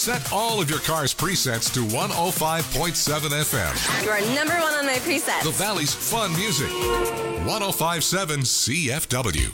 Set all of your car's presets to 105.7 FM. You are number one on my presets. The Valley's fun music. 105.7 CFW.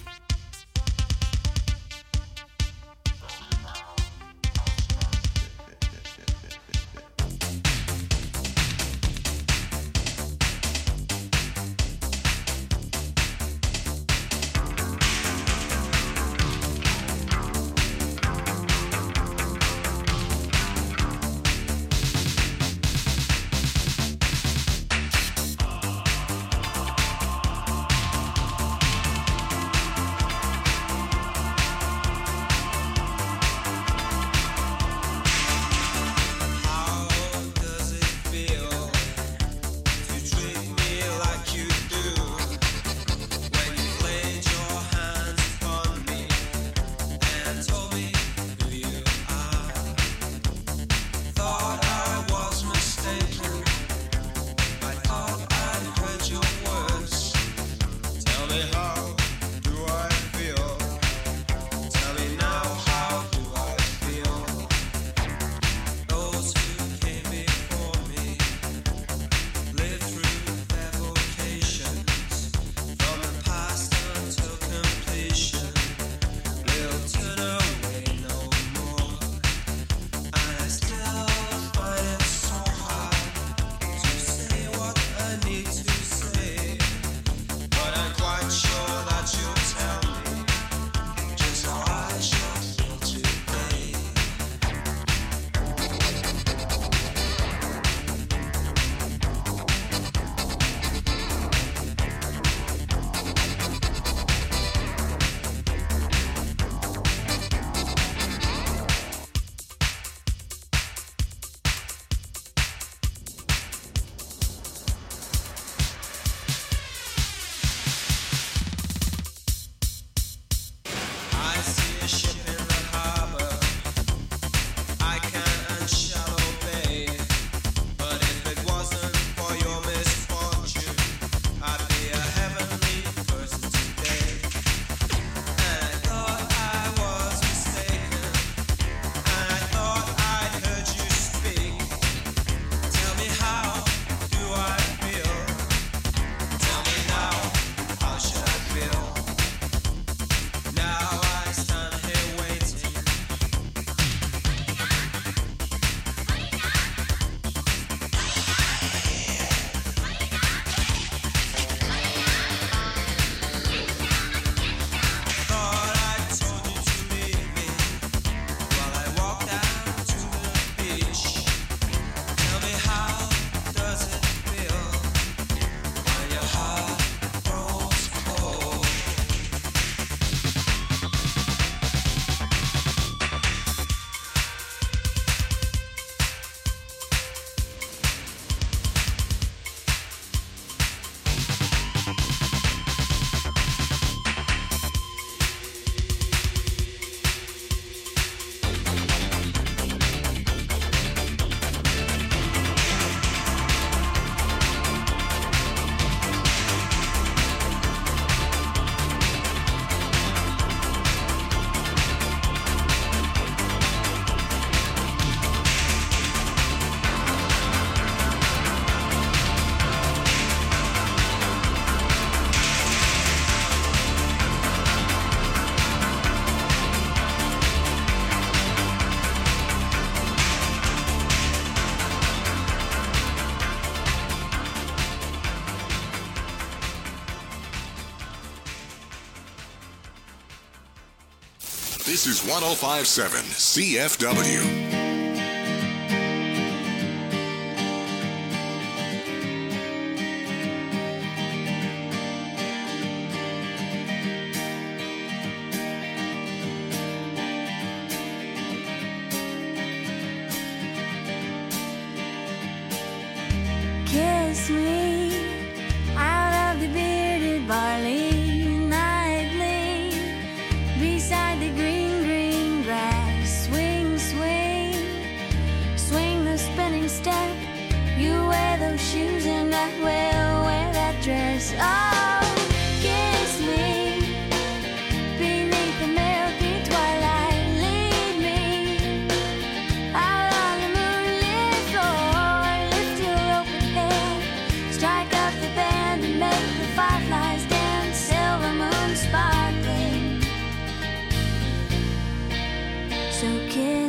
This is 105.7 CFW. Kiss me out of the bearded barley nightly, beside the green, green grass. Swing, swing, swing the spinning step. You wear those shoes and I will wear that dress. Oh, kiss me beneath the milky twilight. Lead me out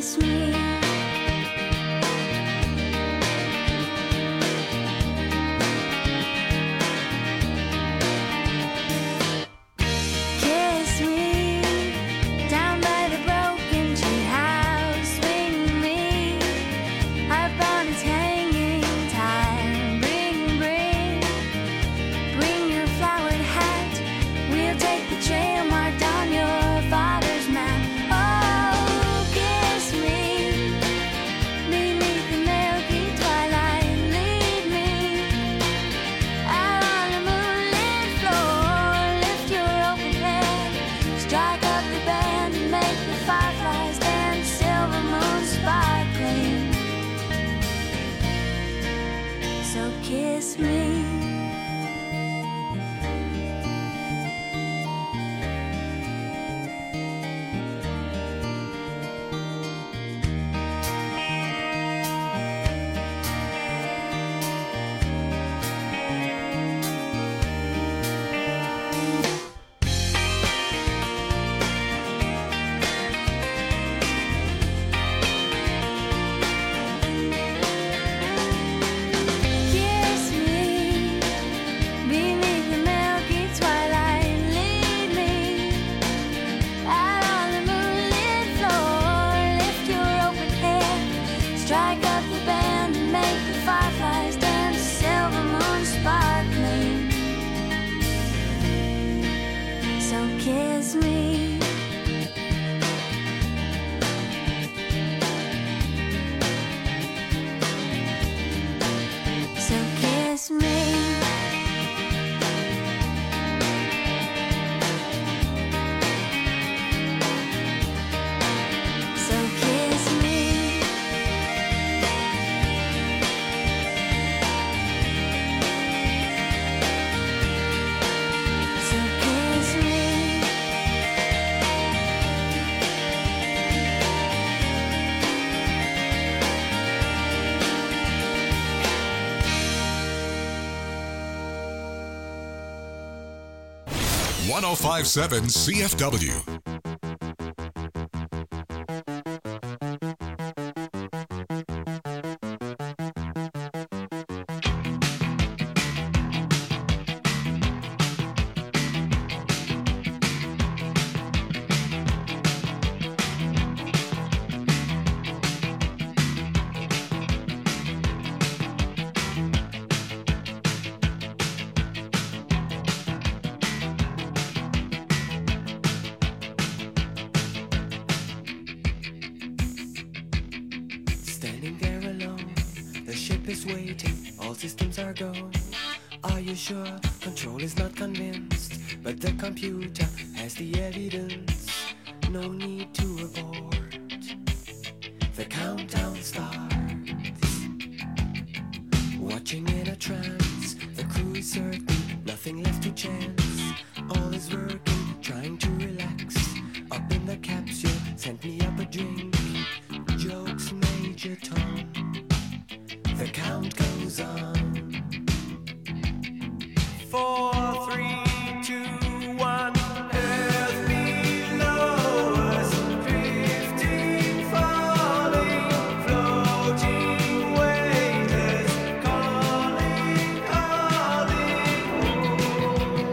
kiss me. Kiss me down by the broken tree house. Swing me up on its hanging tire. Bring your flowered hat. We'll take the trail marked on your father's map. Oh, kiss me beneath the milky twilight. Lead me out on the moonlit floor. Lift your open head, strike up the band, and make the fireflies dance. Silver moon sparkling. So kiss me. Kiss me beneath the milky twilight. Lead me out on the moonlit floor. Lift your open head, strike up the band, and make the fireflies dance. Silver moon sparkling. So kiss me. So kiss me. So kiss me. So kiss me. 1057 CFW. Standing there alone, the ship is waiting, all systems are go. Are you sure? Control is not convinced, but the computer has the evidence. No need to abort. The countdown starts. Watching in a trance, the crew is certain, nothing left to chance. All is working, trying to relax. Up in the capsule, sent me up a drink. Jokes, Major Tom. The count goes on. 4, 3, 2, 1. Earth below us, drifting, falling, floating, weightless, calling, calling home.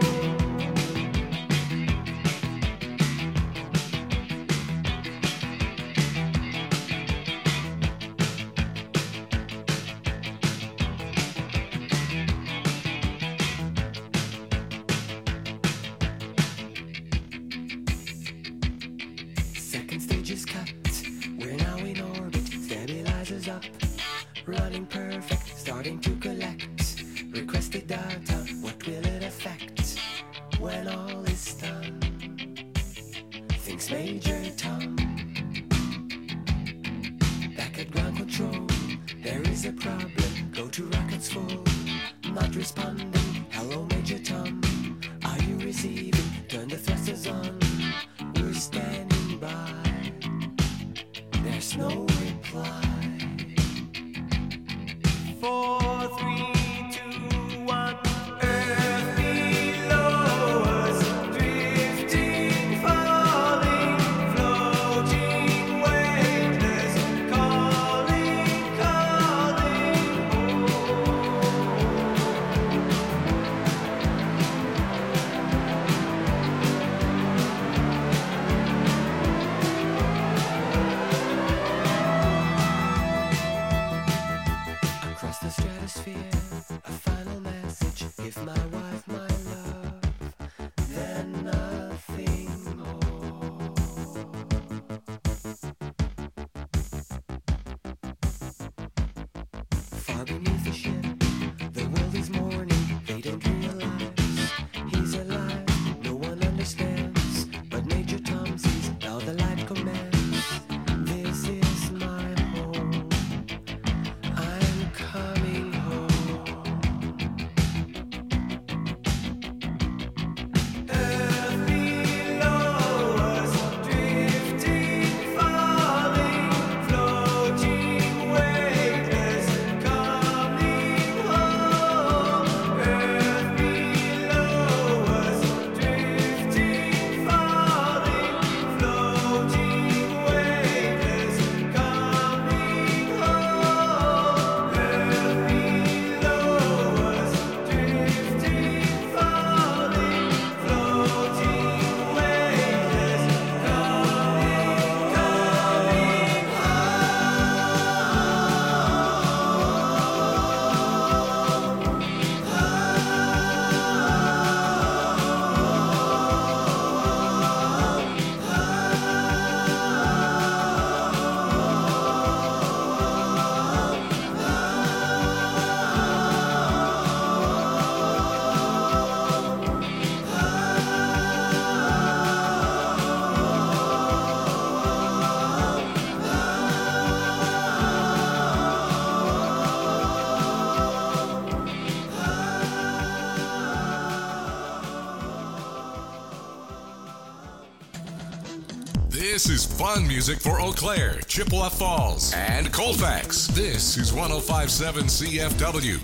Second stage is cut. We're now in orbit. Stabilizers up. Running perfect. Starting to collect. Requested data. What will it affect when all is done? Thinks Major Tom. Back at ground control. There is a problem. Go to rockets full. Not responding. Hello, Major Tom. Are you receiving? Turn the thrusters on. We're standing by. There's no reply. 4, 3, 2, 1. Earth below us, drifting, falling, floating, weightless, far beneath the ship. The world is mourning, they don't realize he's alive. No one understands, but Major Tom sees how the light commands. This is my home. I'm coming home. Earth below us, drifting, falling, floating, weightless, coming home. Earth below us, drifting, falling, floating, weightless, coming home. Earth below us, drifting, falling, floating, weightless, This is fun music for Eau Claire, Chippewa Falls, and Colfax. This is 105.7 CFW.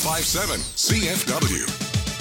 1057 CFW.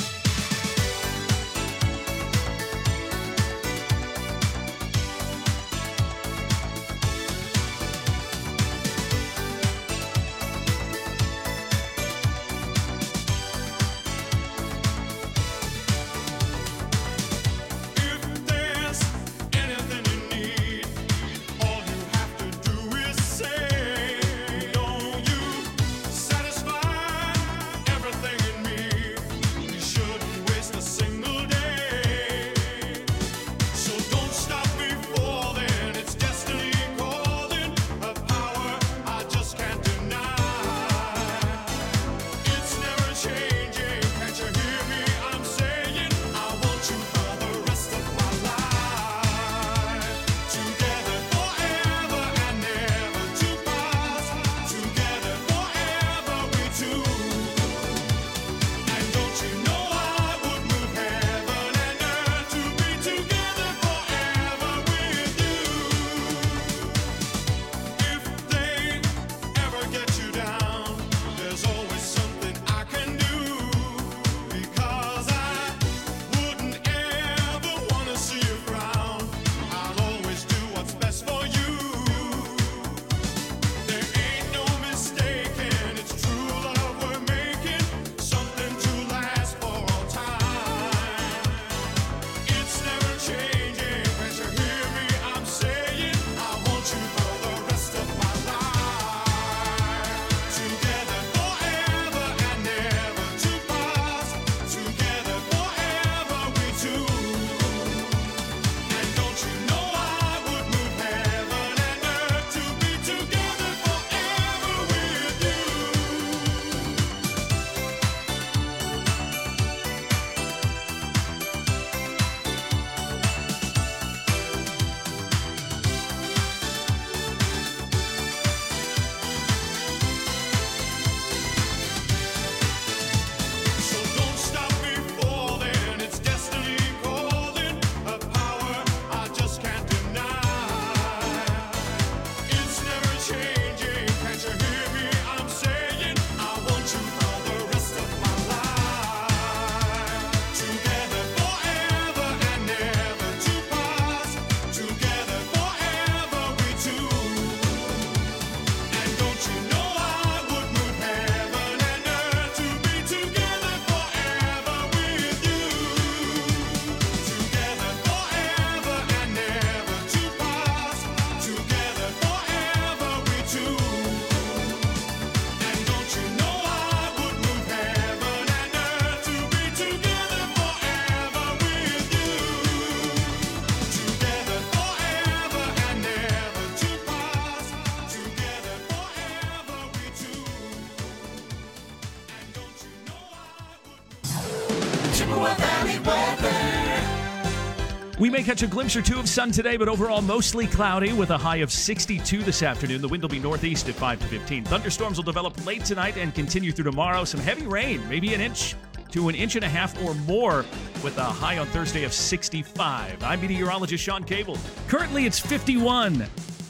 We may catch a glimpse or two of sun today, but overall mostly cloudy with a high of 62 this afternoon. The wind will be northeast at 5 to 15. Thunderstorms will develop late tonight and continue through tomorrow. Some heavy rain, maybe an inch to an inch and a half or more, with a high on Thursday of 65. I'm meteorologist Sean Cable. Currently it's 51.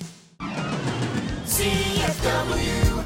CFW.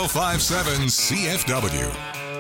1057 CFW.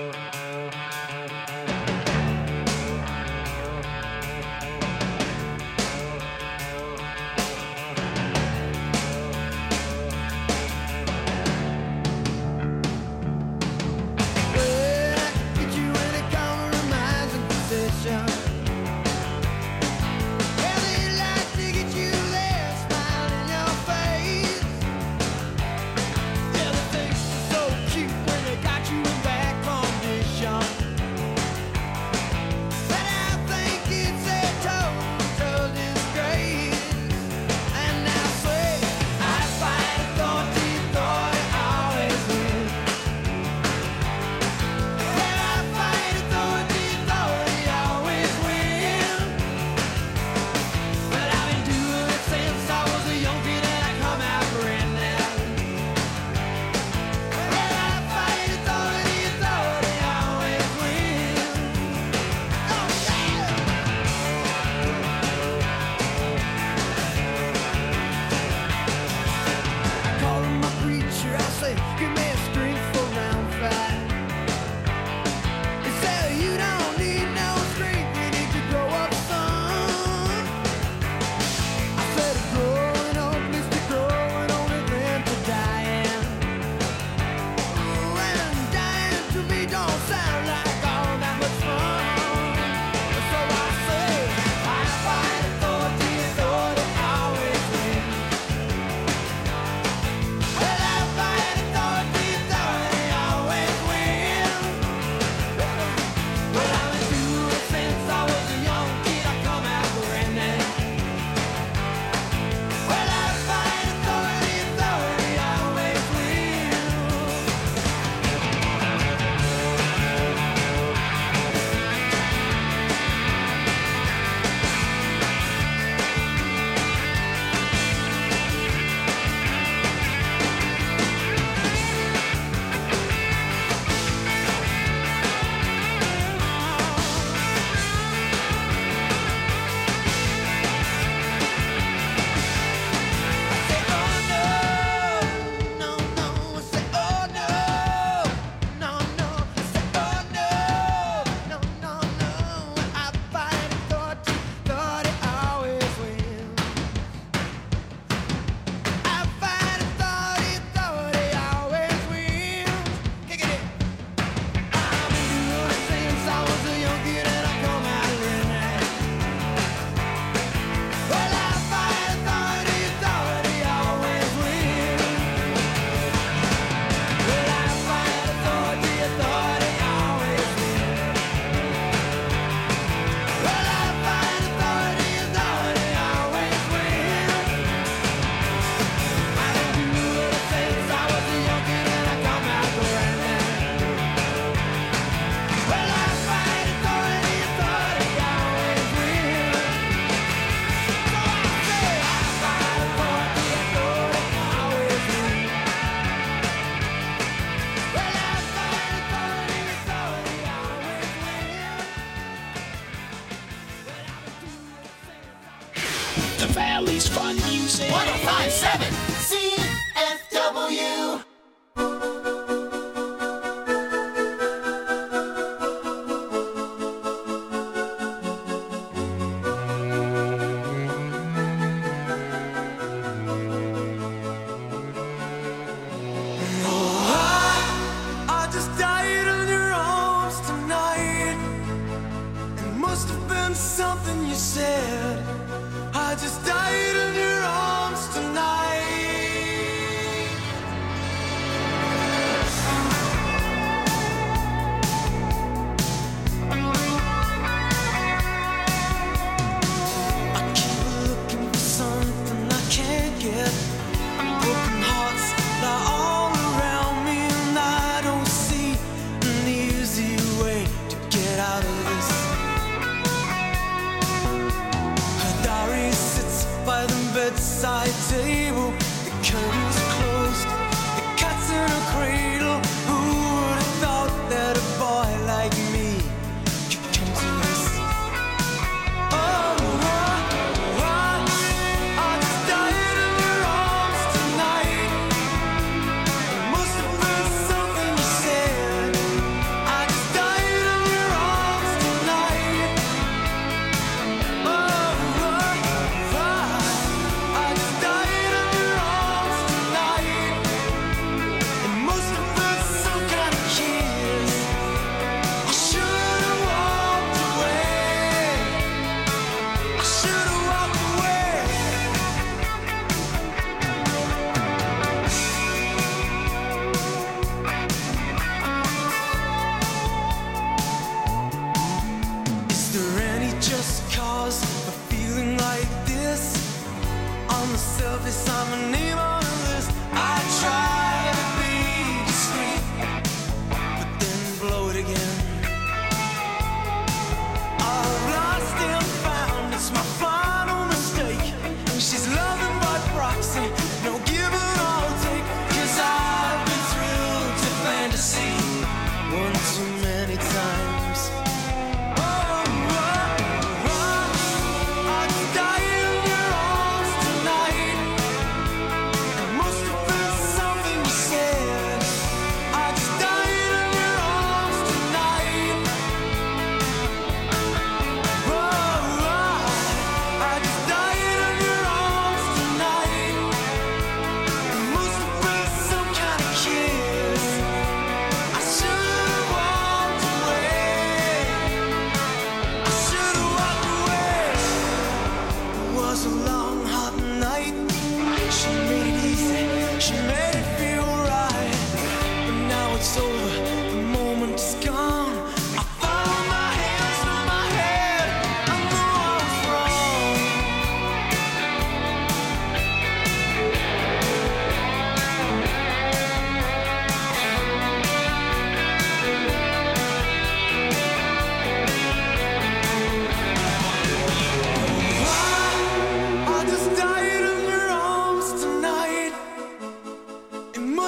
Valley's fun music. 1057 CFW. I just died in your arms tonight. It must have been something you said. I just died in your arms tonight.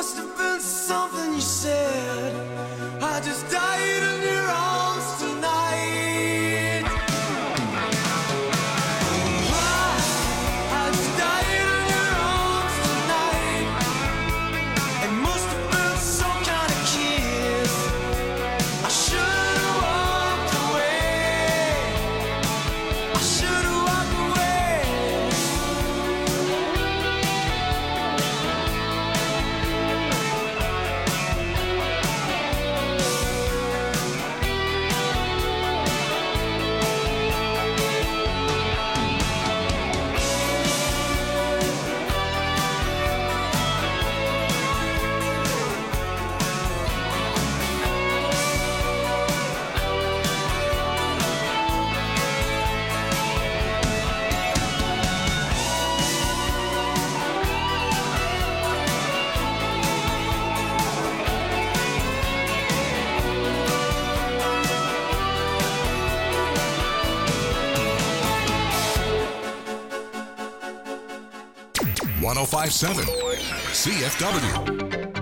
must have been something you said. I just died in your arms tonight. I just died in your arms tonight. It must have been some kind of kiss. I should have walked away. I should have walked away. .1057 CFW.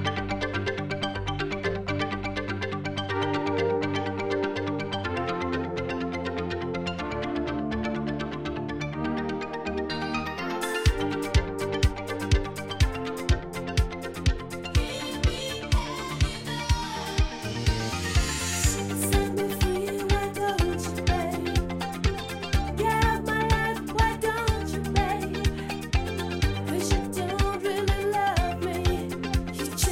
Set me free, why don't you, babe? Get out my life, why don't you, babe? 'Cause you don't really love me. You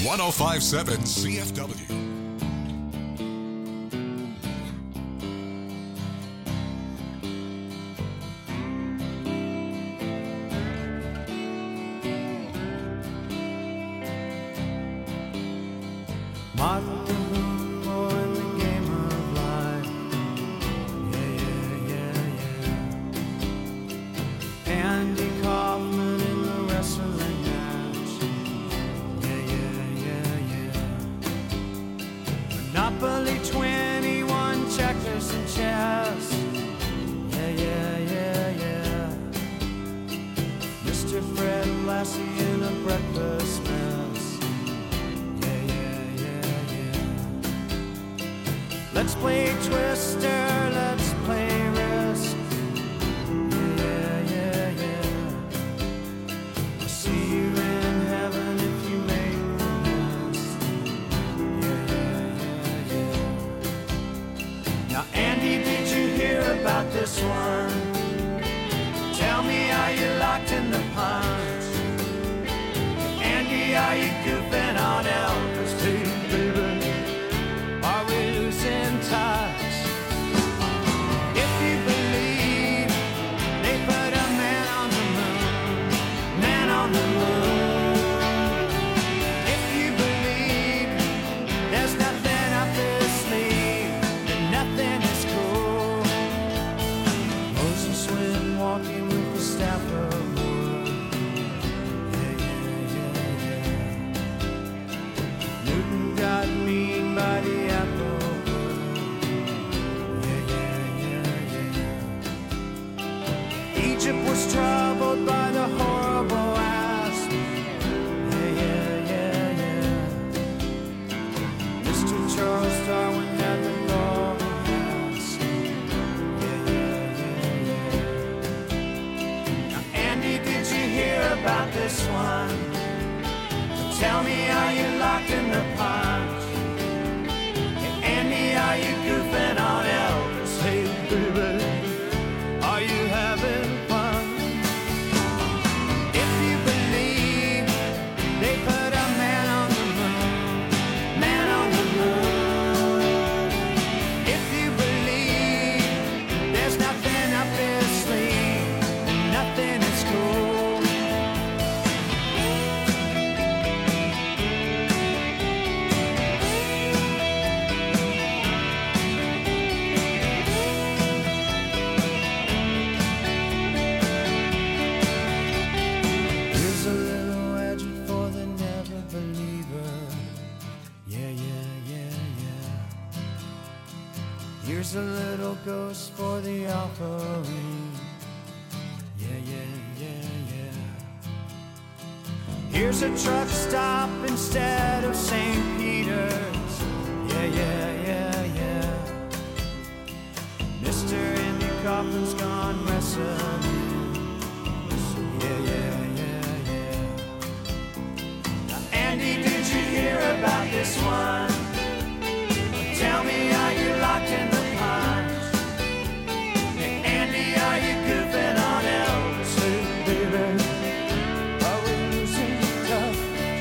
1057 CFW. Martin Luther in the game of life. Yeah. Andy Kaufman in the wrestling match. Yeah. Monopoly 21, checkers and chess. Yeah. Mr. Fred Lassie in a breakfast mess. Let's play Twister, let's play Risk. Yeah. I'll see you in heaven if you make the list. Yeah. Now, Andy, did you hear about this one? Tell me, are you locked in the punch? Andy, are you goofing on Elvis? Hey, baby. Are we losing touch? If you believe they put a man on the moon, if you believe there's nothing up his sleeve, then nothing is cool. Moses went walking with the staff of wood. Yeah. Newton got mean by the apple. Egypt was troubled by the horrible asp. Yeah. Mr. Charles Darwin had the golden mask. Yeah. Now, Andy, did you hear about this one? Tell me, are you locked in the punch? Andy, are you goofing on Elvis? Hey, baby, are you having fun? If you believe they put a man on the moon, if you believe there's nothing up his sleeve, and nothing is cool. Here's a little edgy for the never believer. Yeah. Here's a little ghost for the offering. Yeah. Here's a truck stop instead of St. Peter's. Yeah. Mr. Andy Kaufman's gone wrestling. Yeah. Now, Andy, did you hear about this one? Tell me, are you locked in the punch? Hey, Andy, are you goofing on Elvis? Hey, baby, are we losing touch?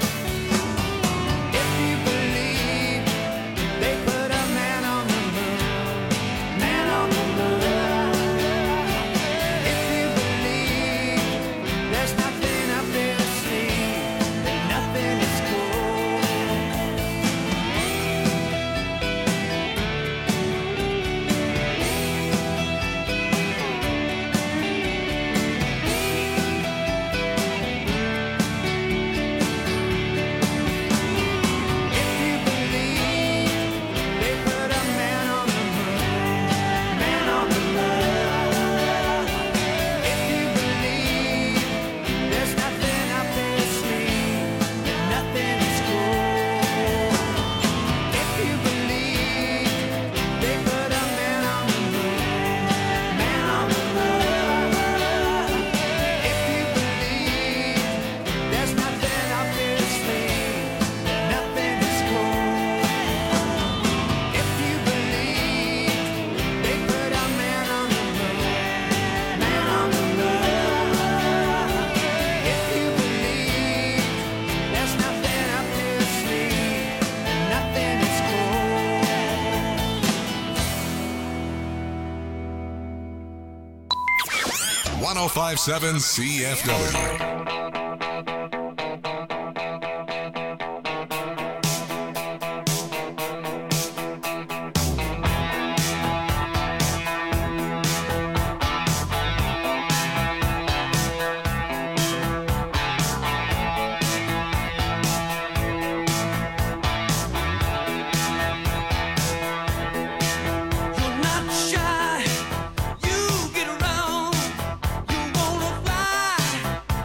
If you believe they put a man on the moon, if you 1057 CFW. You're not shy, you get around, you wanna fly.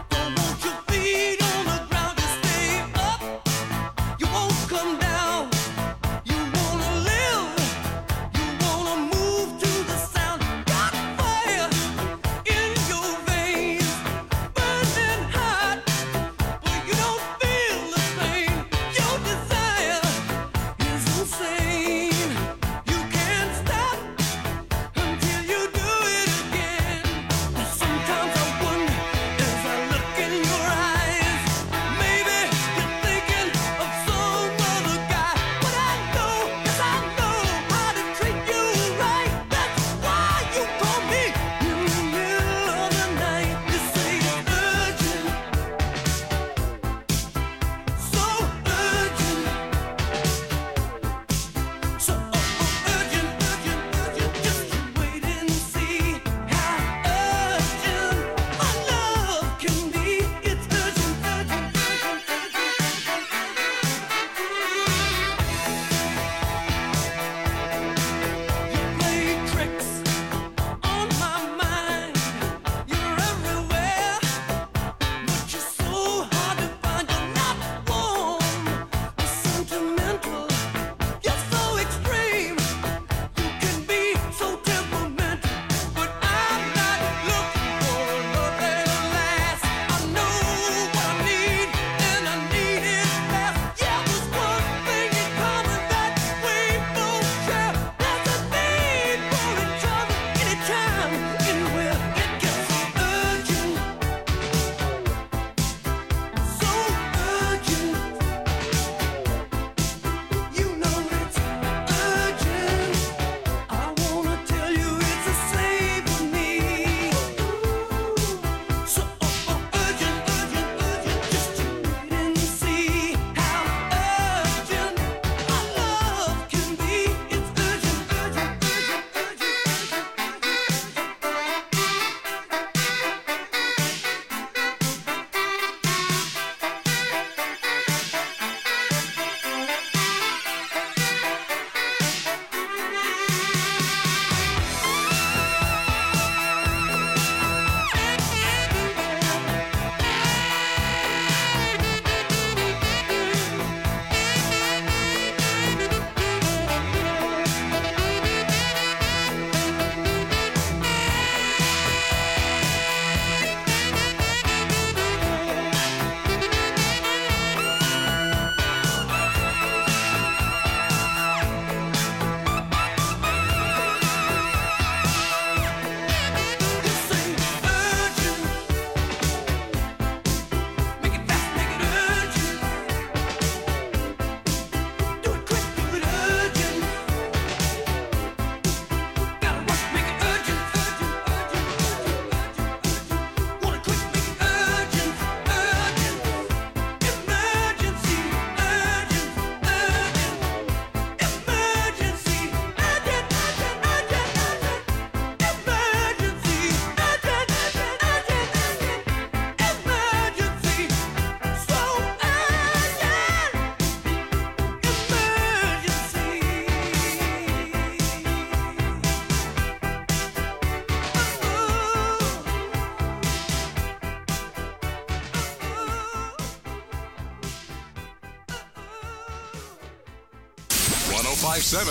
1057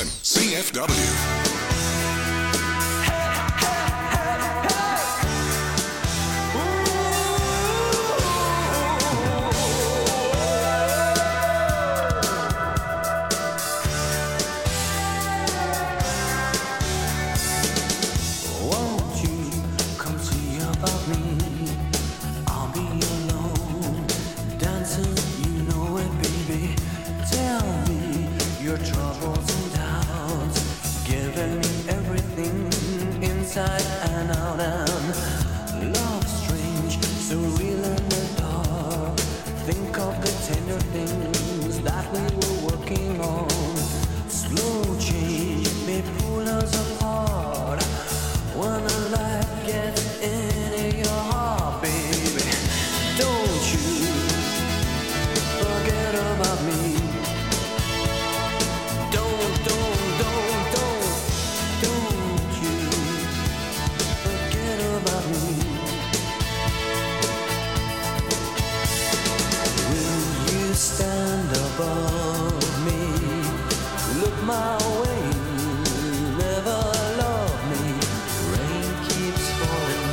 CFW. Troubles and doubts, give surreal in the dark. Think of the tender things that we were working on. Slow change may pull us apart. When the light gets into your heart, baby, don't you forget about me. Don't you forget about me. Will you stand above me? Look my way, never love me. Rain keeps falling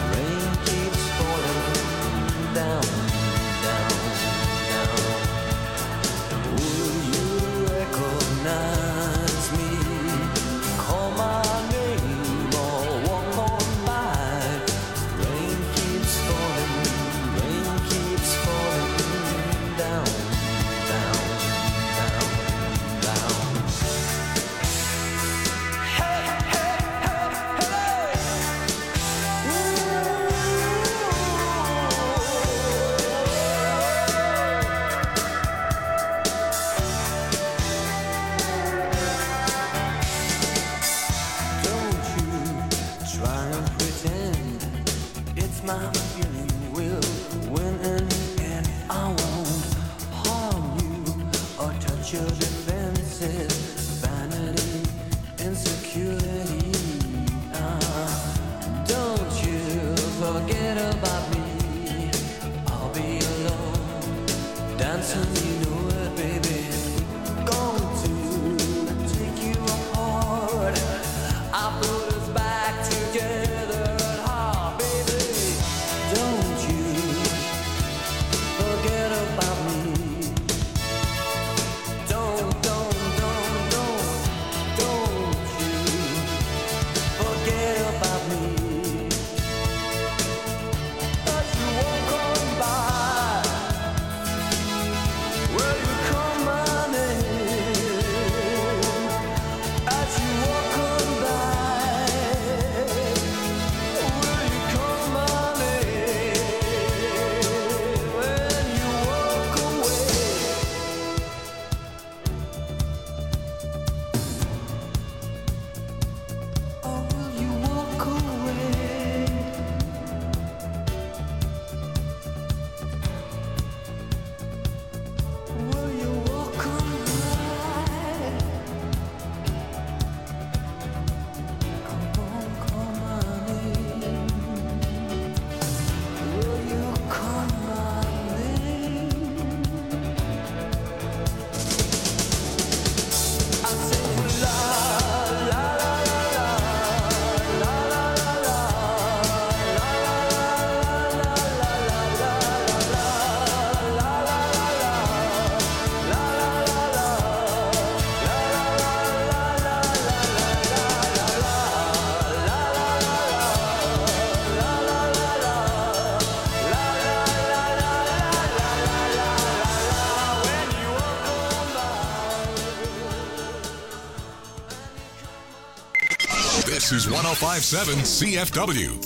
down, down, down. Will you recognize me? Call my name or walk on by. Rain keeps falling down, down, down, down. Hey, hey, hey, hey. Don't you try and pretend it's my feeling will win in the end. I won't harm you or touch your defenses. Vanity, insecurity. Don't you forget about me. I'll be alone, dancing, you know it, baby. Going to take you apart. I put us back together at heart, baby. Don't you forget about me. Don't you forget about me. As you walk on by, will you call my name? As you walk on by, will you call my name? When you walk away, or will you walk away? Will you walk on by? I won't call my name. Will you call my name? I say la la la la la la la This is 1057 CFW.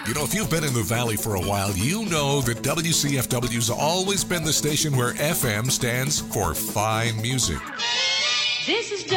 You know, if you've been in the Valley for a while, you know that WCFW's always been the station where FM stands for fine music. This is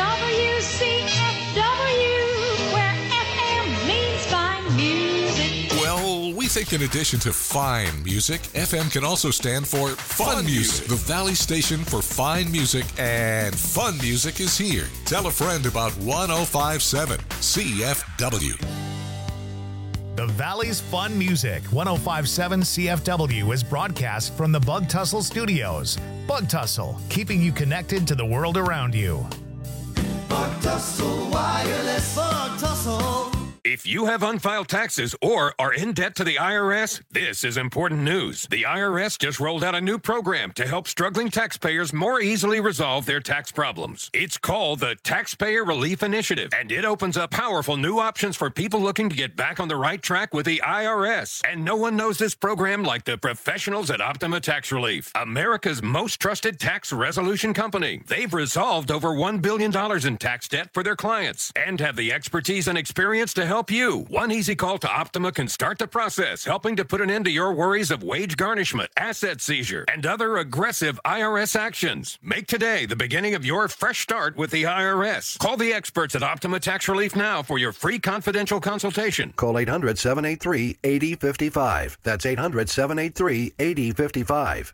WCFW, where FM means fine music. Well, we think in addition to fine music, FM can also stand for fun music. The Valley station for fine music and fun music is here. Tell a friend about 105.7 CFW. The Valley's Fun Music, 105.7 CFW, is broadcast from the Bug Tussle Studios. Bug Tussle, keeping you connected to the world around you. Bug Tussle Wireless. Bug Tussle. If you have unfiled taxes or are in debt to the IRS, this is important news. The IRS just rolled out a new program to help struggling taxpayers more easily resolve their tax problems. It's called the Taxpayer Relief Initiative, and it opens up powerful new options for people looking to get back on the right track with the IRS. And no one knows this program like the professionals at Optima Tax Relief, America's most trusted tax resolution company. They've resolved over $1 billion in tax debt for their clients and have the expertise and experience to help you. One easy call to Optima can start the process, helping to put an end to your worries of wage garnishment, asset seizure, and other aggressive IRS actions. Make today the beginning of your fresh start with the IRS. Call the experts at Optima Tax Relief now for your free confidential consultation. Call 800-783-8055. That's 800-783-8055.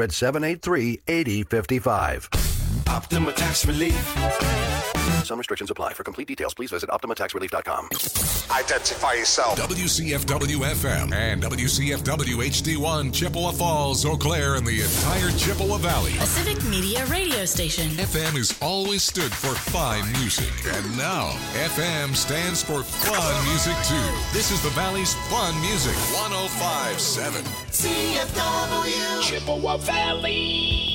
800-783-8055. Optima Tax Relief. Some restrictions apply. For complete details, please visit OptimaTaxRelief.com. Identify yourself. WCFW FM and WCFW HD1, Chippewa Falls, Eau Claire, and the entire Chippewa Valley. A civic media radio station. FM has always stood for fine music, and now FM stands for fun music too. This is the Valley's Fun Music, 105.7 CFW. Chippewa Valley.